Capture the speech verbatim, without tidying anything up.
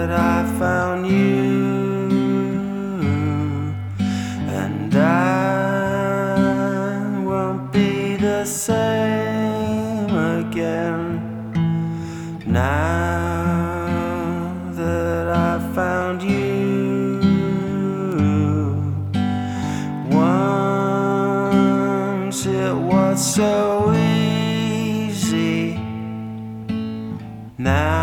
that I found you, and I won't be the same again. Now that I found you, once it was so easy. Now